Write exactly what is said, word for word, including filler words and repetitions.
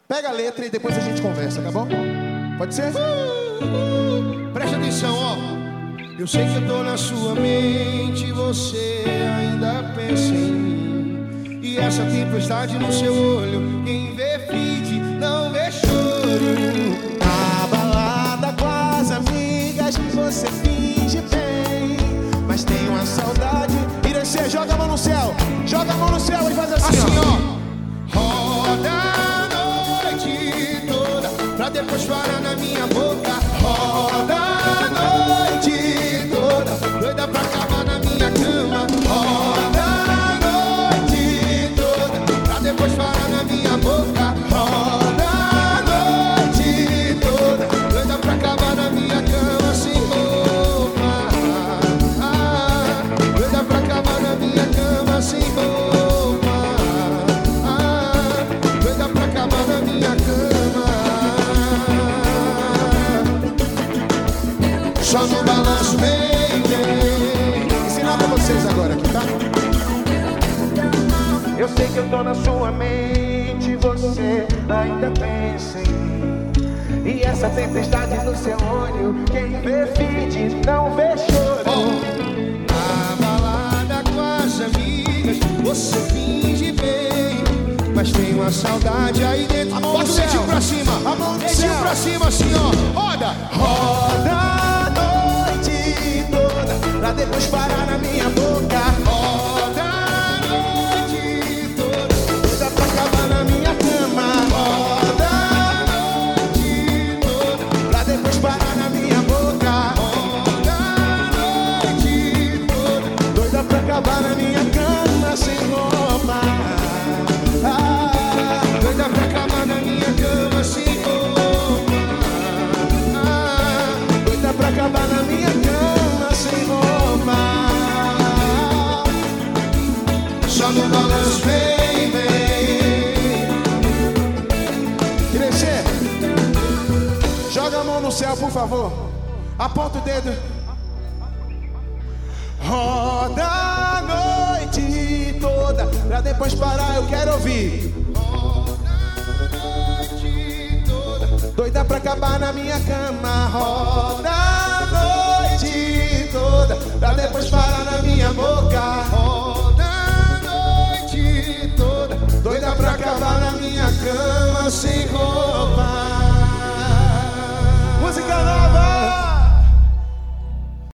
Pega a letra e depois a gente conversa, tá bom? Pode ser? Uh, presta atenção, ó. Eu sei que eu tô na sua mente, você ainda pensa em mim. E essa tempestade no seu olho, quem vê feed não vê choro. Na balada com as amigas você finge bem, mas tem uma saudade. Irecê, joga a mão no céu, joga a mão no céu e faz assim, Assim, ó. ó. Roda a noite toda, pra depois parar na minha boca. Roda a noite toda, doida pra acabar na minha cama. Roda a noite toda, pra depois parar na minha boca. Roda a noite toda, doida pra acabar na minha cama sem roupa. Ah, doida pra acabar na minha cama sem roupa. Ah, doida pra acabar na minha cama. Só no balanço, baby. Ensinar pra vocês agora aqui, tá? Eu sei que eu tô na sua mente, você ainda pensa em mim. E essa tempestade no seu olho, quem vê feed não vê choro. Na balada com as amigas, você finge bem, mas tem uma saudade aí dentro. Bota o dedinho pra cima, a mão no dedinho céu pra cima assim, ó. Roda, roda a noite toda, pra depois parar na minha boca. Roda a noite toda, doida pra acabar na minha cama. Roda a noite toda, pra depois parar na minha boca. Roda a noite toda, doida pra acabar na minha cama sem roupa. Ah, doida pra acabar na minha cama sem roupa. Ah, doida pra acabar na minha cama sem roupa. Só no balanço, baby. Irecê, joga a mão no céu, por favor. Aponta o dedo. Roda a noite toda, pra depois parar, eu quero ouvir. Roda a noite toda, doida pra acabar na minha cama. Roda a noite toda, pra depois parar